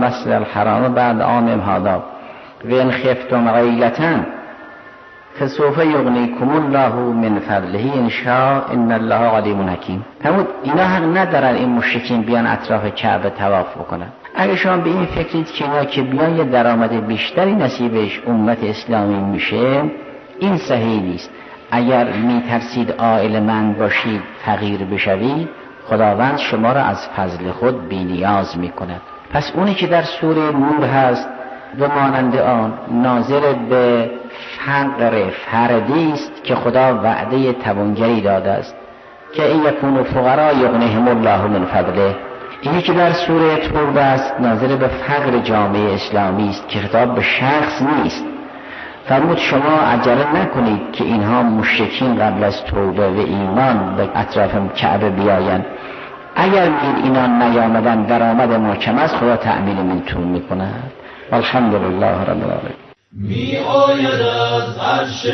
المسجد الحرام بعد عام هذا و ان خفتم عیلة فسوف یغنیکم الله من فضله ان شاء ان الله علیم حکیم. همون اینا حق ندارن این مشرکین بیان اطراف کعبه طواف بکنن. اگه شما به این فکرید که اینا که بیان یه درآمد بیشتری نصیبش امت اسلامی میشه، این صحیح نیست. اگر میترسید عائلمند باشید فقیر بشوید، خداوند شما را از فضل خود بی‌نیاز میکند. پس اونی که در سوره نور هست و مانند آن ناظر به فقر فردی است که خدا وعده توانگری داده است که این یکونوا فقراء یغنیهم الله من فضله. اینی که در سوره توبه است ناظر به فقر جامعه اسلامی است که خطاب به شخص نیست. فرمود شما عجله نکنید که اینها مشرکین قبل از توبه و ایمان به اطراف کعبه بیایند. اگر میگید اینا نیامدن درآمد ما کم است، خدا تأمین منتون میکند. الحمدلله رب العالمین. می آید از عرش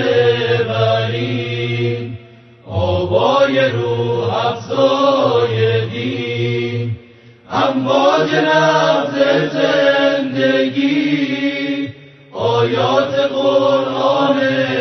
بری آوای روح افزای دین، امواج نبض زندگی آیات قرآن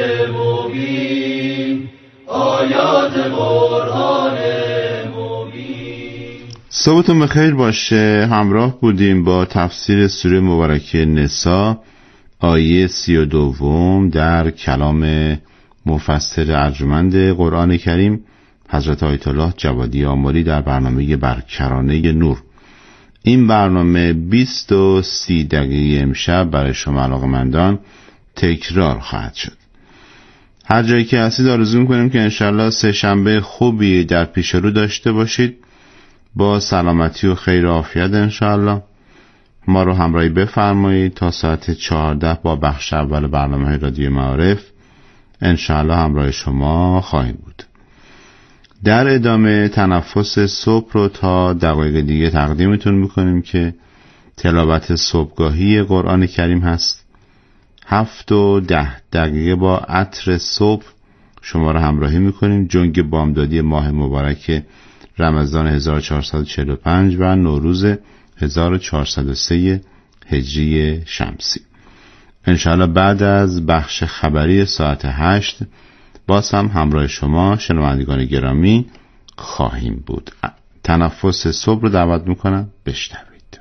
مبین، آیات قرآن مبین. صبحتون بخیر باشه. همراه بودیم با تفسیر سوره مبارکه نساء آیه 32 در کلام مفسر ارجمند قرآن کریم حضرت آیت الله جوادی آملی در برنامه برکرانه نور. این برنامه 20 و 30 دقیقه امشب برای شما علاقه‌مندان تکرار خواهد شد. هر جایی که هستید آرزو می‌کنیم که انشالله سه شنبه خوبی در پیش رو داشته باشید، با سلامتی و خیر و عافیت انشالله. ما رو همراهی بفرمایید تا ساعت 14 با بخش اول برنامه رادیو معارف انشالله همراه شما خواهیم بود. در ادامه تنفس صبح رو تا دقایق دیگه تقدیمتون میکنیم که تلاوت صبحگاهی قرآن کریم هست. 7 و 10 دقیقه با عطر صبح شما رو همراهی میکنیم. جنگ بامدادی ماه مبارک رمضان 1445 و نوروز 1403 هجری شمسی. انشاءالله بعد از بخش خبری ساعت 8 باز هم همراه شما شنوندگان گرامی خواهیم بود. تنفس صبح رو دعوت میکنم بشنوید.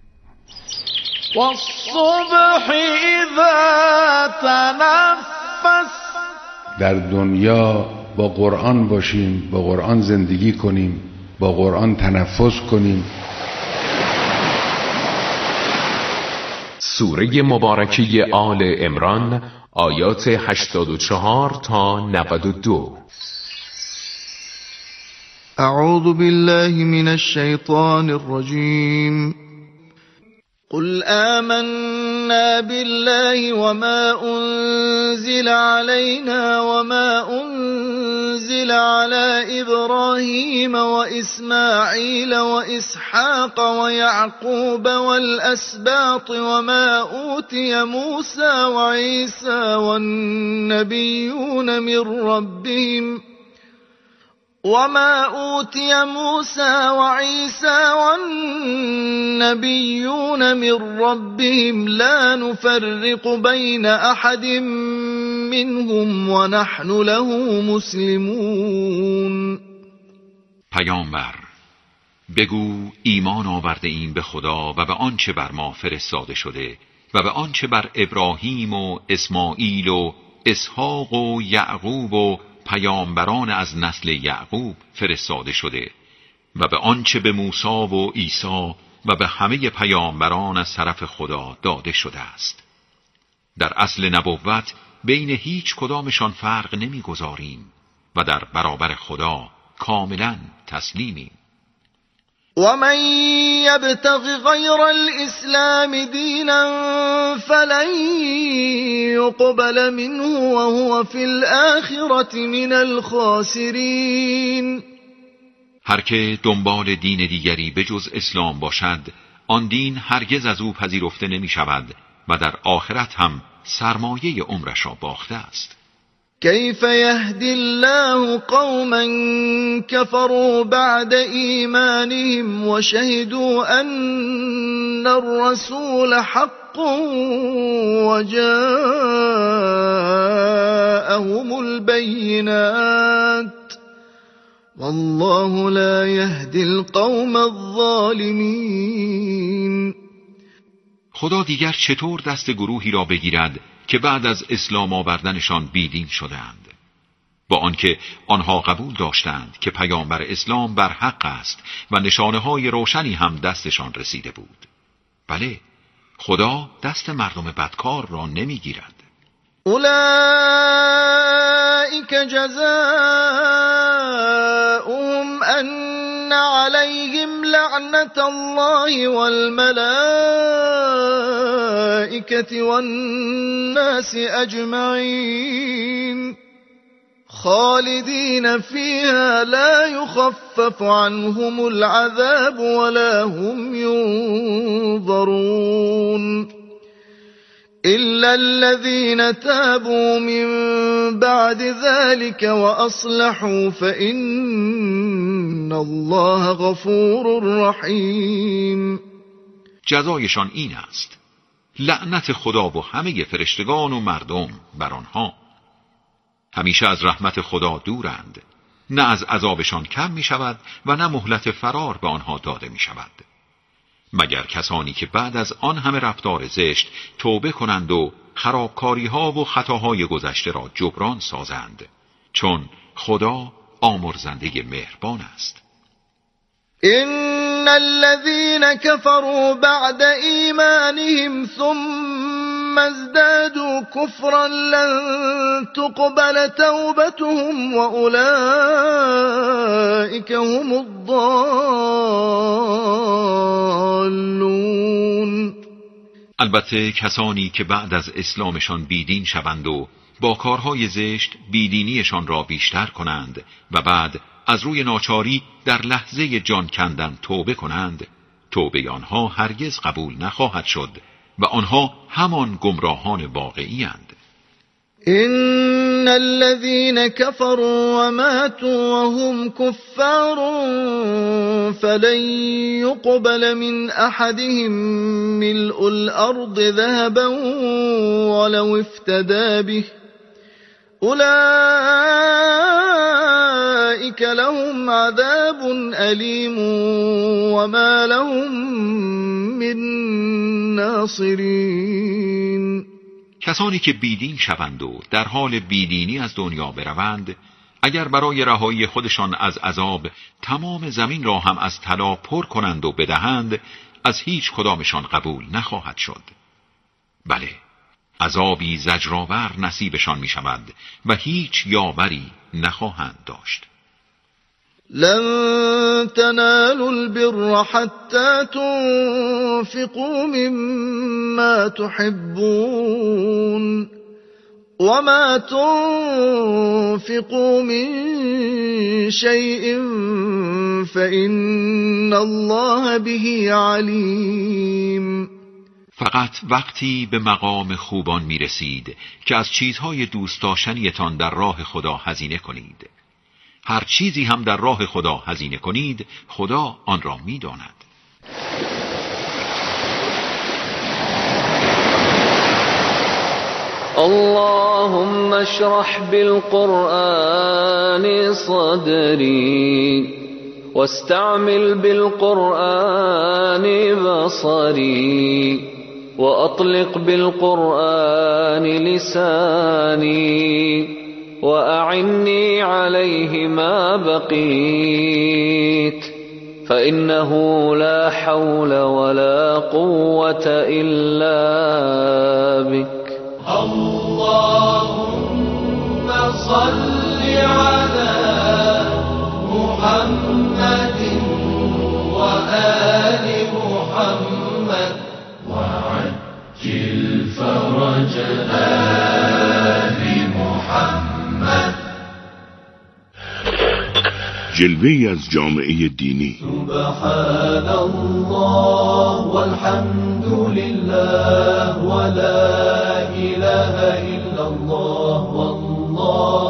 والصبح اذا تنفس. در دنیا با قرآن باشیم، با قرآن زندگی کنیم، با قرآن تنفس کنیم. سوره مبارکه آل عمران آیات 84 تا 92. اعوذ بالله من الشیطان الرجیم. قل آمنا بالله وما أنزل علينا وما أنزل على إبراهيم وإسماعيل وإسحاق ويعقوب والأسباط وما أوتي موسى وعيسى والنبيون من ربهم لا نفرق بين أحد منهم ونحن له مسلمون. پیامبر بگو ایمان آورده ایم به خدا و به آنچه بر ما فرستاده شده و به آنچه بر ابراهیم و اسماعیل و اسحاق و یعقوب و پیامبران از نسل یعقوب فرستاده شده و به آنچه به موسی و عیسی و به همه پیامبران از طرف خدا داده شده است. در اصل نبوت بین هیچ کدامشان فرق نمیگذاریم و در برابر خدا کاملا تسلیمیم. ومن يبتغ غير الإسلام دينا فلن يقبل منه وهو في الآخرة من الخاسرين. هر که دنبال دین دیگری به جز اسلام باشد، آن دین هرگز از او پذیرفته نمی شود و در آخرت هم سرمایه عمرش را باخته است. كيف يهدي الله قوما كفروا بعد إيمانهم وشهدوا أن الرسول حق وجاءهم البينات والله لا يهدي القوم الظالمين. خدا دیگر چطور دست گروهی را بگیرد که بعد از اسلام آوردنشان بیدین شدند، با آنکه آنها قبول داشتند که پیامبر اسلام بر حق است و نشانه‌های روشنی هم دستشان رسیده بود. بله، خدا دست مردم بدکار را نمیگیرد. اولئک جزاؤهم ان علیهم لعنت الله والملائکة والناس اجمعین خالدین فیها لا یخفف عنهم العذاب ولا هم ینظرون إلا الذين تابوا من بعد ذلك وأصلحوا فإن الله غفور رحیم. جزایشان این است: لعنت خدا و همه فرشتگان و مردم بر آنها. همیشه از رحمت خدا دورند، نه از عذابشان کم می شود و نه مهلت فرار به آنها داده می شود، مگر کسانی که بعد از آن همه رفتار زشت توبه کنند و خرابکاری ها و خطاهای گذشته را جبران سازند، چون خدا آمرزنده مهربان است. إن الذين كفروا بعد إيمانهم ثم ازدادوا كفرا لن تقبل توبتهم وأولئك هم الضالون. البته کسانی که بعد از اسلامشان بیدین شوند و با کارهای زشت بیدینیشان را بیشتر کنند و بعد از روی ناچاری در لحظه جان کندن توبه کنند، توبه آنها هرگز قبول نخواهد شد و آنها همان گمراهان واقعی اند. إن الذين كفروا وماتوا وهم كفار فلن يقبل من أحدهم ملء الأرض ذهبا ولو افتدى به أولئك لهم عذاب أليم وما لهم من ناصرين. کسانی که بیدین شوند و در حال بیدینی از دنیا بروند، اگر برای رهایی خودشان از عذاب تمام زمین را هم از طلا پر کنند و بدهند، از هیچ کدامشان قبول نخواهد شد. بله، عذابی زجرآور نصیبشان می شود و هیچ یاوری نخواهند داشت. لن تنالوا البر حتى تنفقوا مما تحبون وما تنفقوا من شيء فإن الله به عليم. فقط وقتی به مقام خوبان می رسید که از چیزهای دوست داشتنیتان در راه خدا هزینه کنید. هر چیزی هم در راه خدا هزینه کنید، خدا آن را می داند. اللهم اشرح بالقرآن صدري واستعمل بالقرآن بصري وأطلق بالقرآن لساني وأعني عليه ما بقيت فإنه لا حول ولا قوة إلا بك. اللهم صل على محمد وآل محمد وعجل فرج آل محمد. جلوه‌ای از جامعه دینی. سبحان الله والحمد لله ولا إله إلا الله والله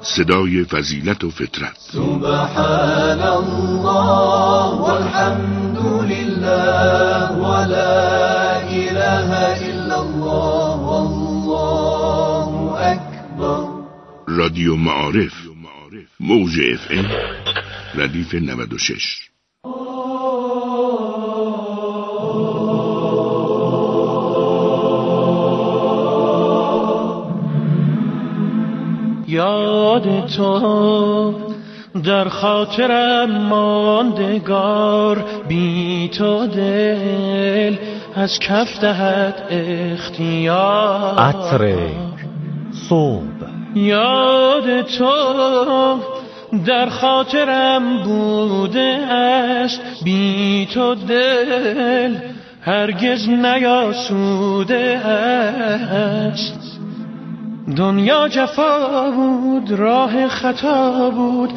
صدای فضیلت و فطرت. سبحان الله والحمد لله ولا اله الا الله والله اکبر. رادیو معارف، موج FM ردیف 96. یاد تو در خاطرم ماندگار، بی تو دل از کف دهد اختیار. عطر صبح. یاد تو در خاطرم بوده است، بی تو دل هرگز نیاسوده است. دنیا جفا بود، راه خطا بود،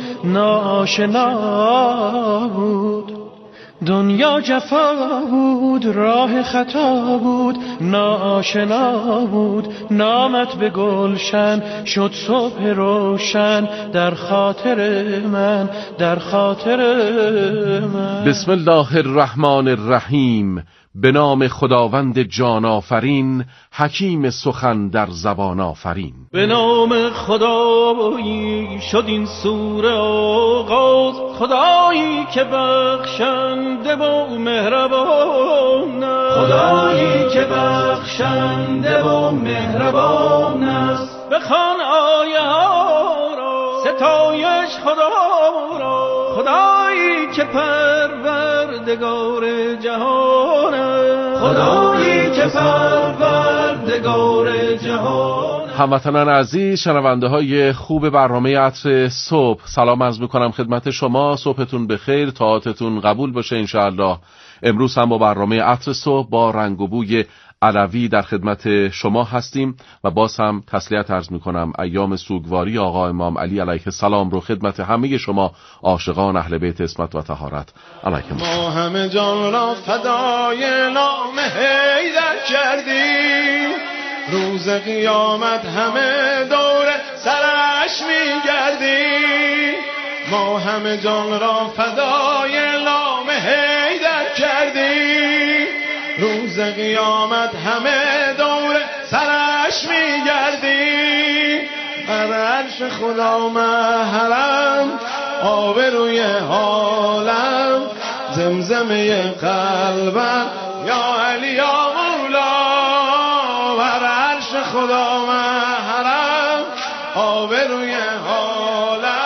ناشنا بود. دنیا جفا بود، راه خطا بود، ناشنا بود. نامت به گلشن شد صبح روشن، در خاطر من، در خاطر من. بسم الله الرحمن الرحیم. به نام خداوند جان آفرین، حکیم سخن در زبان آفرین. به نام خدایی شد این سوره آغاز، خدایی که بخشنده و مهربان است. خدایی که بخشنده و مهربان است. بخوان آیه ها را، ستایش خدا را. خدایی که پروردگار جهان است. خدایی که پروردگار جهان است. هموطنان عزیز، شنونده های خوب برنامه عطر صبح، سلام عرض میکنم خدمت شما. صبحتون بخیر، طاعتتون قبول باشه انشاءالله. امروز هم با برنامه عطر صبح با رنگ و بوی علوی در خدمت شما هستیم و باز هم تسلیت عرض میکنم ایام سوگواری آقا امام علی علیه السلام رو خدمت همه شما عاشقان اهل بیت عصمت و طهارت علیه السلام. ما همه جان را فدای نام حیدر کردیم، روز قیامت همه دور سرش میگردیم. ما همه جان را فدای نام حیدر کردیم، روز قیامت همه دور سرش میگردیم. بر عرش خدا محرم، آبروی حالم، زمزمه قلبم، یا علی یا مولا. بر عرش خدا محرم، آبروی حالم.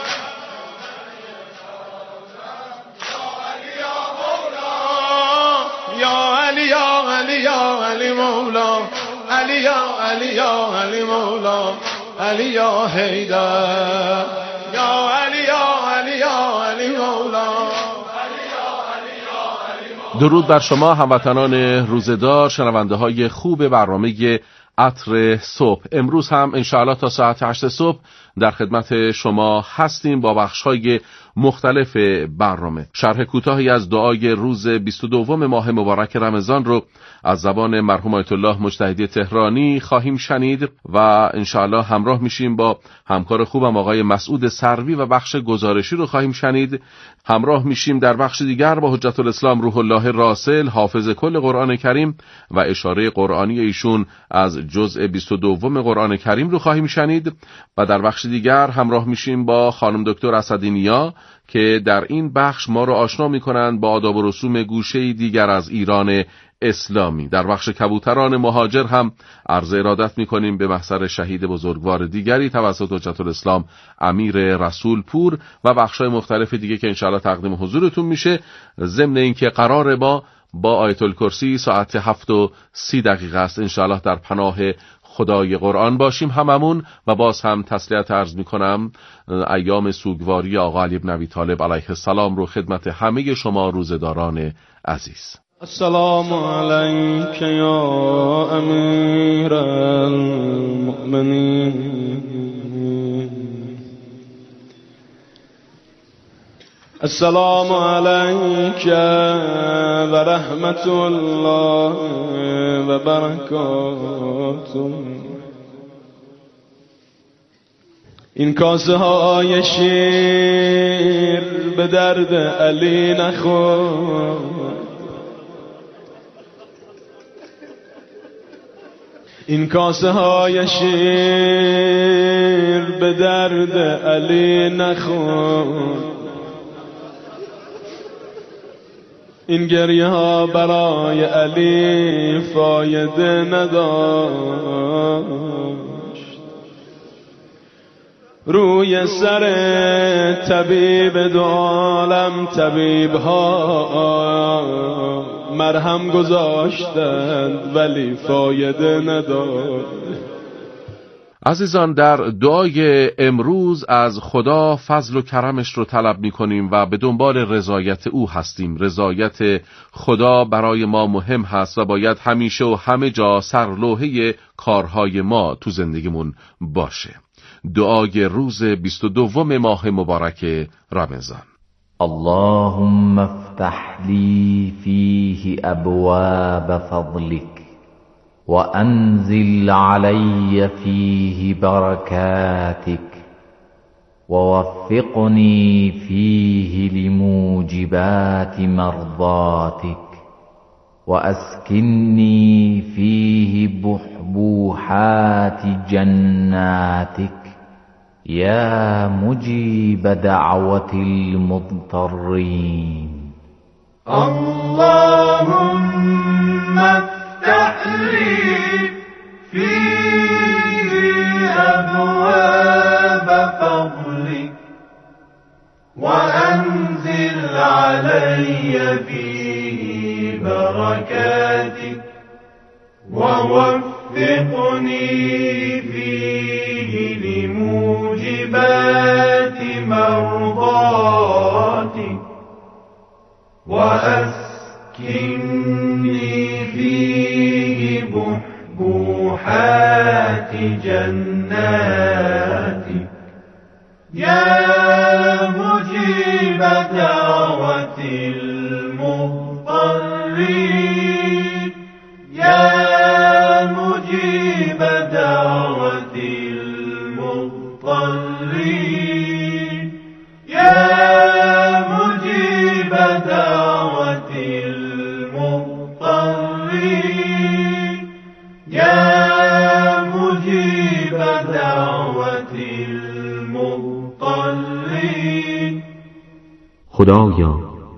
یا علی مولا، علی یا علی یا علی مولا، علی یا حیدر، یا علی یا علی یا علی مولا. درود بر شما هموطنان روزدار، شنونده های خوب برنامه عطر صبح. امروز هم انشاءالله تا ساعت 8 صبح در خدمت شما هستیم با بخش‌های مختلف برنامه. شرح کوتاهی از دعای روز 22 ماه مبارک رمضان رو از زبان مرحوم آیت الله مجتهدی تهرانی خواهیم شنید و انشاءالله همراه میشیم با همکار خوبم آقای مسعود سروی و بخش گزارشی رو خواهیم شنید. همراه میشیم در بخش دیگر با حجت الاسلام روح الله راسل، حافظ کل قرآن کریم و اشاره قرآنی ایشون از جزء 22 قرآن کریم رو خواهیم شنید و در بخش دیگر همراه میشیم با خانم دکتر اسدینیا که در این بخش ما رو آشنا میکنند با آداب و رسوم گوشه دیگر از ایران اسلامی. در بخش کبوتران مهاجر هم عرض ارادت میکنیم به محضر شهید بزرگوار دیگری توسط حجت الاسلام امیر رسول پور و بخشای مختلف دیگه که انشاءالله تقدیم حضورتون میشه. ضمن اینکه قراره با آیت الکرسی ساعت 7:30 است انشاءالله در پناه خدای قرآن باشیم هممون و باز هم تسلیت عرض میکنم ایام سوگواری آقا علی بن ابی طالب علیه السلام رو خدمت همه شما روزداران عزیز. السلام علیک یا امیر المؤمنین، السلام علیک و رحمت الله و برکاته. این کاسه های شیر به درد علی نخور، این کاسه های شیر به درد علی نخور، این گریه ها برای علی فایده نداشت. روی سر طبیب دو عالم طبیب ها مرهم گذاشتند ولی فایده نداشت. عزیزان، در دعای امروز از خدا فضل و کرمش رو طلب می کنیم و به دنبال رضایت او هستیم. رضایت خدا برای ما مهم هست و باید همیشه و همه جا سرلوحه کارهای ما تو زندگیمون باشه. دعای روز 22 ماه مبارک رمضان. اللهم افتح لي فيه أبواب فضلك وأنزل علي فيه بركاتك ووفقني فيه لموجبات مرضاتك وأسكنني فيه بحبوحات جناتك يا مجيب دعوة المضطرين. اللهم افتح لي فيه أبواب فضلك وأنزل علي فيه بركاتك ووفقني فيه لموجبات مرضاتك وأسكنني فيه بحبوحات جناتك يا مجيب دعوة المضطرين يا مجيب دعوة المضطرين يا مجيب دعوة المضطرين يا مجيب دعوة المضطرين. خدایا،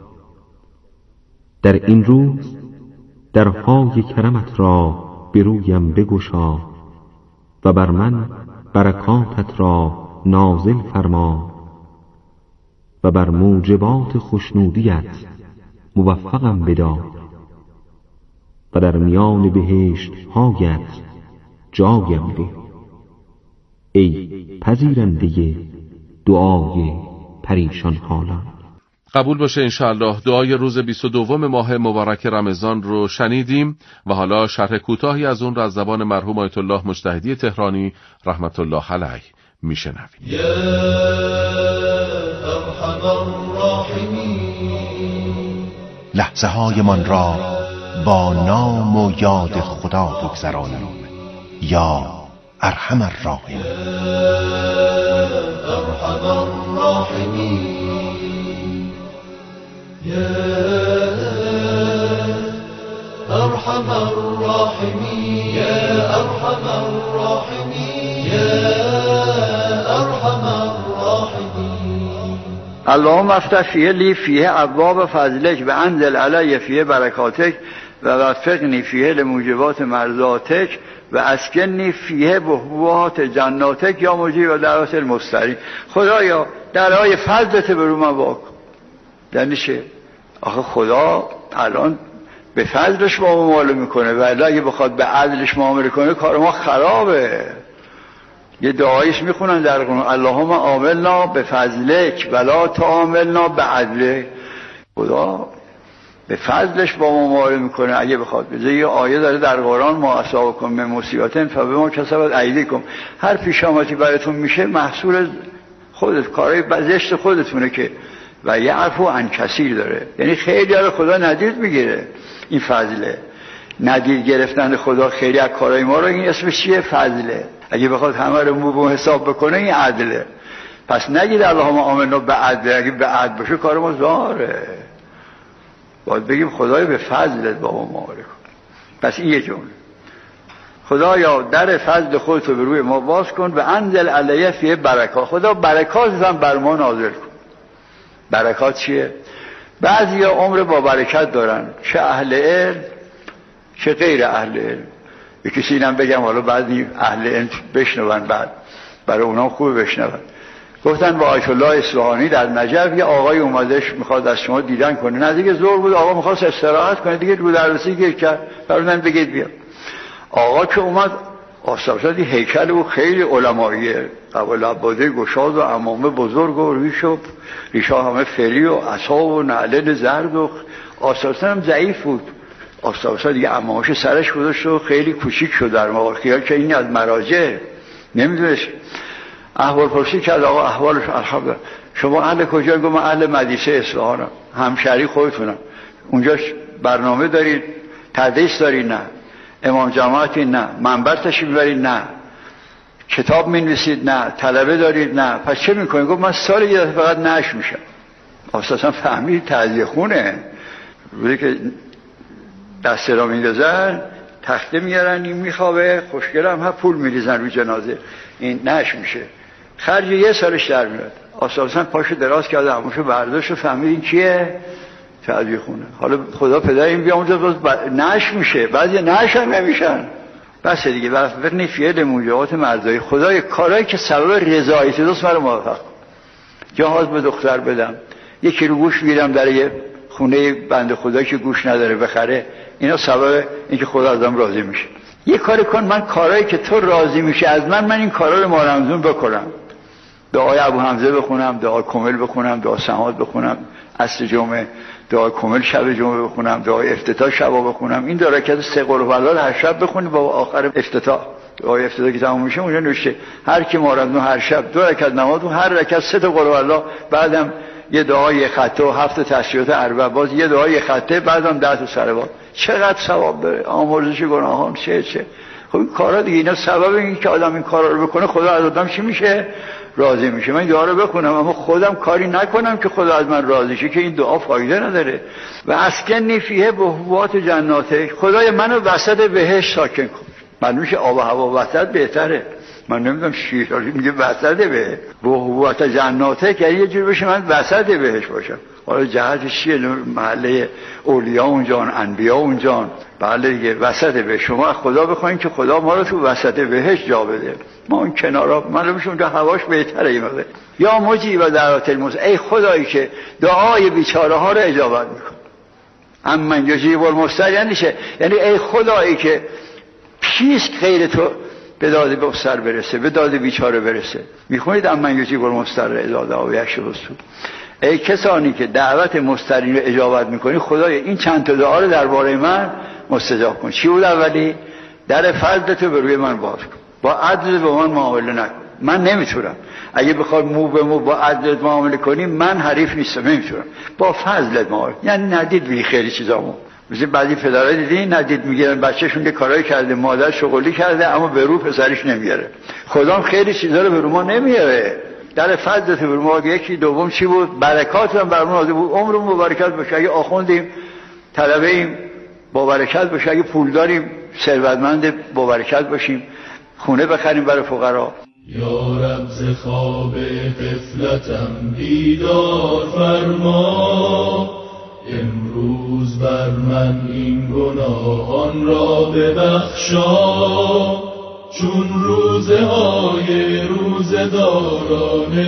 در این روز درهای کرمت را به رویم بگشا و بر من برکاتت را نازل فرما و بر موجبات خوشنودیت موفقم بدار و در میان بهشت هایت جایم ده ای پذیرنده دعای پریشان حالان. قبول باشه انشاءالله. دعای روز 22 ماه مبارک رمضان رو شنیدیم و حالا شرح کوتاهی از اون را از زبان مرحوم آیت الله مجتهدی تهرانی رحمت الله علیه میشنویم. یا ارحم الراحمین، لحظه های من را با نام و یاد خدا بگذرانیم. یا ارحم الراحمین. یا ارحم الراحمین، يا أرحم الراحمين يا أرحم الراحمين يا أرحم الراحمين. اللهم افتح فيه لي فيه أبواب فضلك وأنزل علي فيه بركاتك ووفقني فيه لموجبات مرضاتك واسکنی فیه بحبوحات جناتک یا مجیب دعوت المضطرین. خدایا درهای فضلت برو من واکن. یعنی چه؟ آخه خدا الان به فضلش معامله میکنه و اگه بخواد به عدلش معامله کنه کار ما خرابه. یه دعایش میخونن در قرآن اللهم عاملنا به فضلک ولا تعاملنا به عدلک. خدا به فضلش با ما معامله میکنه اگه بخواد. بذار یه آیه داره در قرآن ما اصابکم من مصیبت فبما کسبت ایدیکم. هر پیشامتی براتون میشه محصول خودت، کارهای زشت خودتونه که و یعفو عن کثیر داره. یعنی خیلی رو خدا ندید میگیره. این فضله. ندید گرفتن خدا خیلی از کارهای ما رو این اسمش چیه؟ فضله. اگه بخواد همه رو مو حساب بکنه این عدله. پس نگید اللهم آمنا به عدل، اگه به عدل باشه کار ما زاره. باید بگیم خدای به فضلت با ما معامله کن. پس این یه جمله، خدایا در فضل خودت رو به روی ما باز کن و انزل علیه فیه برکات. خدا برکات هم بر ما نازل کن. برکات چیه؟ بعضیا عمر با برکت دارن، چه اهل علم چه غیر اهل علم. یه کسی اینم بگم حالا بعضی اهل علم بشنون، بعد برای اونا خوب بشنون. گفتن با آیت الله اصفهانی در نجف یه آقای اومدش میخواد از شما دیدن کنه، نزدیک ظهر بود، آقا میخواست استراحت کنه دیگه، رو درسی گیر کرد، فرمودن بگید بیا. آقا که اومد آستابشادی هیکل او خیلی علماییه، قبل عباده گشاد و عمامه بزرگ و ریشا همه فری و عصا و نعلن زرد و آستابشاد هم ضعیف بود. آستابشاد دیگه عمامش سرش گذاشت و خیلی کوچیک شد در ما، خیال که این از مراجع نمیدونش. احوال پرسی کرد، آقا احوالش الحمدلله. شما اهل کجا؟ گفت من اهل مدرسه اصفهانم. همشهری خودتونم. اونجا برنامه دارید؟ تدریس دارید؟ نه. امام جماعتی؟ نه. منبر تشریف میبرید؟ نه. کتاب می‌نویسید؟ نه. طلبه دارید؟ نه. پس چه میکنید؟ گفت من سال یه دفعه فقط نشر میشم. اساسا فهمید تعزیه خونه بوده که دست را میندازن، تخته میارن، این میخوابه، خوشگل هم پول میریزن روی جنازه، این نشر میشه. خرج یه سالش در میاد. اساسا پاشو دراز کرده، همونشو برداشت و فهمید این کیه؟ تعزیه خونه. حالا خدا پدر این بیا اونجا نشر میشه، بعضی نشر نمیشن. بس دیگه وقتی فعل موجبات مرضای خدای کارهایی که سبب رضایت دوست مرا موفق. جهاز به دختر بدم، یکی رو گوش میرم در یه خونه بنده خدا که گوش نداره بخره، اینا سبب اینکه خدا ازم راضی میشه. یه کاری کن من کارهایی که تو راضی میشه از من این کارا رو مارمزون بکنم. دعای ابو حمزه بخونم، دعای کامل بخونم، دعای سماعت بخونم عصر جمعه، دعای کامل شب جمعه بخونم، دعای افتتاح شب بخونم. این دو رکعت سه قل هوالله هر شب بخونی با آخر افتتاح. دعای افتتاح که تموم میشه اونجا نوشته هر کی مارمزون هر شب دو رکعت نماز و هر رکعت سه تا قل هوالله، بعدم یه دعای خطه و 7 تشهد اربع، باز یه دعای خطه، بعدم 10 تا صلوات. چقدر ثواب داره آمرزش گناهان. چه خب این کارا دیگه اینا سبب این که آدم این کارا رو بکنه خدا از آدم چی میشه؟ راضی میشه. من دعا رو بخونم اما خودم کاری نکنم که خدا از من راضی شه که این دعا فایده نداره. و اسکنی فیه بهوات جناته، خدای منو وسط بهشت ساکن کن. معلوم میشه آب و هوا وسط بهتره. من نمیدونم شیرازی میگه وسط بهوات جناته که یه جور بشه من وسط بهشت باشم. حالا جهتش چیه؟ محله اولیاء اونجان، انبیا اونجان. بله دیگه وسط به شما خدا بخواین که خدا ما رو تو وسط بهشت جا بده، ما اون کنارا معلومه اونجا هواش بهتره. این موقع یا مجیب دعوت المضطر، ای خدایی که دعای بیچاره ها رو اجابت میکن. امن یجیب المضطر یعنی ای خدایی که پیش غیر تو به داد مضطر برسه، به داد بیچاره برسه. میخونید امن یجیب المضطر اذا دعا و یکشف السوء. ای کسانی که دعوت مضطرین رو اجابت میکنی، خدای این چند تا دعا رو درباره من مستجاب کن. چی بود اولی؟ در فضلت به روی من باز کن، با عدل با من معامله نکن. من نمیتونم، اگه بخواد مو به مو با عدلت معامله کنی من حریف نیستم، نمیتونم. با فضلت معامله، یعنی ندید بی خیلی چیزامو. مثل بعضی پدرها دیدین ندید میگیرن بچه‌شون که کارای کرده، مادر شغلی کرده اما به رو پسرش نمیاره. خدا خیلی چیزا رو به رو ما نمیاره. در فضلت به رو ما. یکی دوم چی بود؟ برکات هم بر ما نازل بود. عمرمون مبارکت باشه. اگه آخوندیم طلبه ایم با برکت باشه، اگه پول داریم ثروتمند با برکت باشیم، خونه بخریم برای فقرا. یا رب ز خواب غفلتم بیدار فرما، امروز بر من این گناهان را ببخشا، چون روزه های روزداران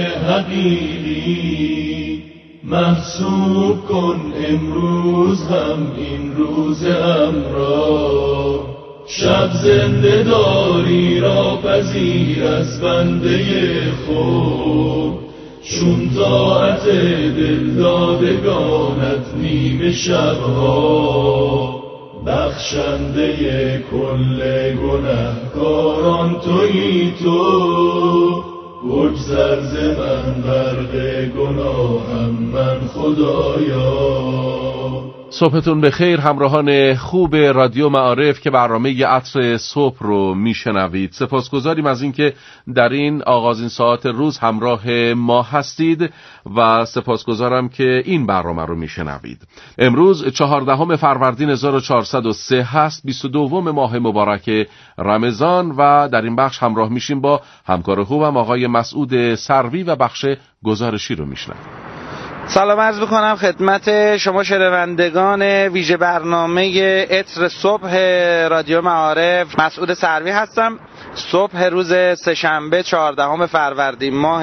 حقیقی محسوب کن امروز هم این روزم را. شب زنده داری را پذیر از بنده خود، چون طاعت دلدادگانت نیم شبها. بخشنده کل گنهکاران تویی تو، بگذر ز من غرق گناهم من خدایا. صبحتون بخیر همراهان خوب رادیو معارف که برنامه عطر صبح رو میشنوید. سپاسگزاریم از اینکه در این آغازین ساعت روز همراه ما هستید و سپاسگزارم که این برنامه رو میشنوید. امروز 14 فروردین 1403 هست، 22 ماه مبارک رمضان و در این بخش همراه میشیم با همکار خوبم آقای مسعود سروی و بخش گزارشی رو میشنویم. سلام عرض بکنم خدمت شما شنوندگان ویژه برنامه عطر صبح رادیو معارف. مسعود سروی هستم. صبح روز سه‌شنبه 14 فروردین ماه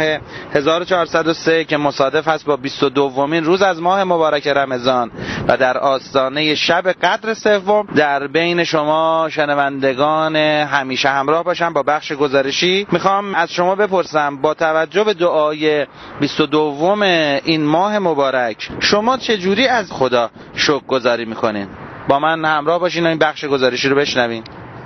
1403 که مصادف هست با 22مین روز از ماه مبارک رمضان و در آستانه شب قدر سوم در بین شما شنوندگان همیشه همراه باشم با بخش گزارشی. میخوام از شما بپرسم با توجه به دعای 22 این ماه مبارک شما چجوری از خدا شکرگزاری میکنین؟ با من همراه باشین و این بخش گزارشی رو بشنوین.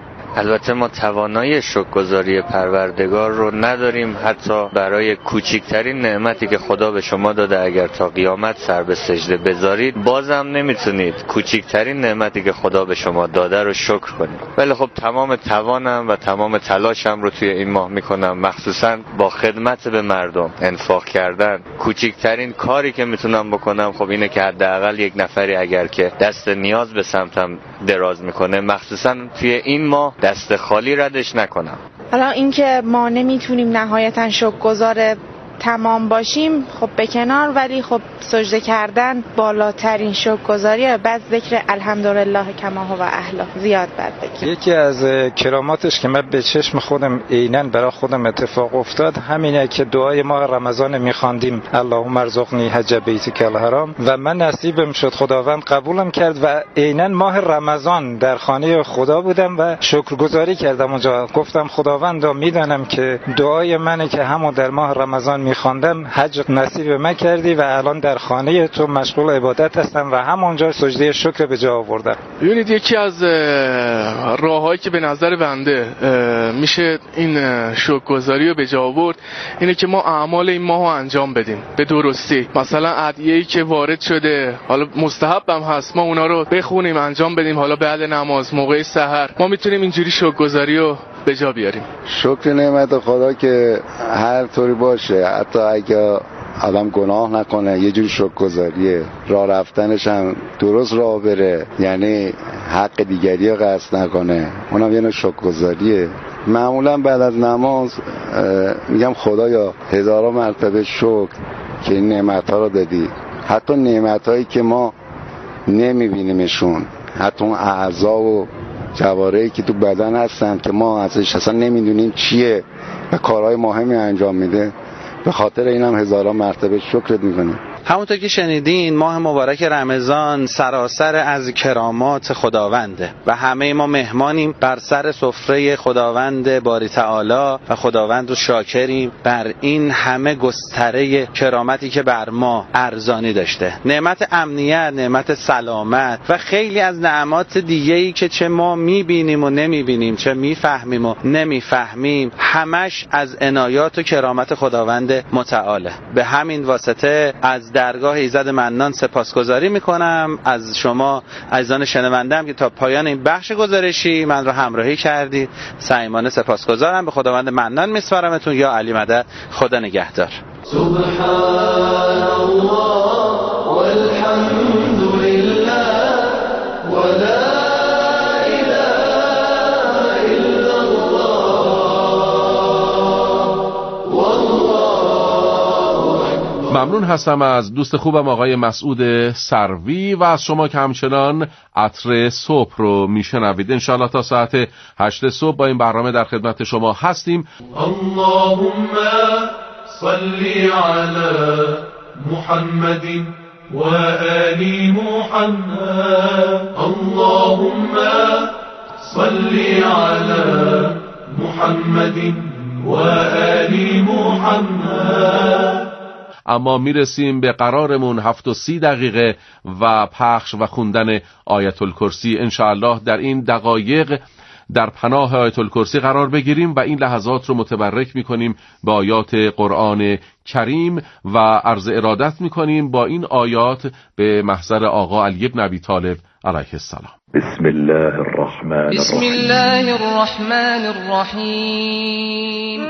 البته ما توانایی شکرگزاری پروردگار رو نداریم، حتی برای کوچکترین نعمتی که خدا به شما داده اگر تا قیامت سر به سجده بذارید بازم نمیتونید کوچکترین نعمتی که خدا به شما داده رو شکر کنید. ولی خب تمام توانم و تمام تلاشم رو توی این ماه میکنم، مخصوصا با خدمت به مردم، انفاق کردن. کوچکترین کاری که میتونم بکنم خب اینه که حداقل یک نفری اگر که دست نیاز به سمتم دراز میکنه مخصوصا توی این ماه دست خالی ردش نکنم. حالا اینکه ما نمیتونیم نهایتاً شکرگزار تمام باشیم خب به کنار، ولی خب سجده کردن بالاترین شکرگزاریه. بعد ذکر الحمدلله کما هو اهله زیاد بعد بگیم. یکی از کراماتش که من به چشم خودم عیناً برای خودم اتفاق افتاد همینه که دعای ماه رمضان میخواندیم اللهم ارزقنی حج بیتک الحرام و من نصیبم شد، خداوند قبولم کرد و عیناً ماه رمضان در خانه خدا بودم و شکرگزاری کردم اونجا. گفتم خداوندا میدانم که دعای منه که همون در ماه رمضان میخواندم حج نصیب من کردی و الان در خانه تو مشغول عبادت هستم و همونجا سجده شکر به جا آوردم. ببینید یکی از راههایی که به نظر بنده میشه این شکرگزاری رو به جا آورد اینه که ما اعمال این ماهو انجام بدیم به درستی. مثلا ادعیه‌ای که وارد شده حالا مستحب هم هست ما اونا رو بخونیم انجام بدیم، حالا بعد نماز موقع سحر ما میتونیم اینجوری شکرگزاری رو به جا بیاریم. شکر نعمت خدا که هر طوری باشه، حتی اگه آدم گناه نکنه یه جوری شکرگزاریه، راه رفتنش هم درست راه بره، یعنی حق دیگری رو قصد نکنه، اونم یه نوع شکرگزاریه. معمولا بعد از نماز میگم خدایا هزاران مرتبه شکر که این نعمت‌ها رو دادی، حتی نعمت‌هایی که ما نمیبینیمشون، حتی اون اعضا و جوارحی که تو بدن هستن که ما ازش اصلا نمیدونیم چیه و کارهای مهمی انجام میده، به خاطر اینم هزاران مرتبه شکرت میکنیم. همونطور که شنیدین ماه مبارک رمضان سراسر از کرامات خداونده و همه ما مهمانیم بر سر سفره خداوند باری تعالی و خداوند رو شاکریم بر این همه گستره کرامتی که بر ما ارزانی داشته. نعمت امنیت، نعمت سلامت و خیلی از نعمات دیگه‌ای که چه ما میبینیم و نمیبینیم، چه میفهمیم و نمیفهمیم، همش از عنایات و کرامت خداوند متعاله. به همین واسطه از درگاه ایزد منان سپاسگزاری میکنم از شما عزیزان شنونده‌ام که تا پایان این بخش گزارشی من رو همراهی کردید. صمیمانه سپاسگزارم. به خداوند منان میسپارمتون. یا علی مدد. خدا نگهدار. سبحان الله والحمد لله ولا ممنون هستم از دوست خوبم آقای مسعود سروی و از شما که همچنان عطر صبح رو میشنوید. انشاءالله تا ساعت 8 صبح با این برنامه در خدمت شما هستیم. اللهم صل على محمد و آل محمد. اللهم صل على محمد و آل محمد. اما میرسیم به قرارمون 7:30 و پخش و خوندن آیت الکرسی. انشاءالله در این دقایق در پناه آیت الکرسی قرار بگیریم و این لحظات رو متبرک میکنیم با آیات قرآن کریم و عرض ارادت میکنیم با این آیات به محضر آقا علی بن ابی طالب علیه السلام. بسم الله الرحمن بسم الله الرحمن الرحیم.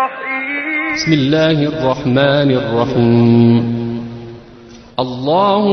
بسم الله الرحمن الرحیم. الله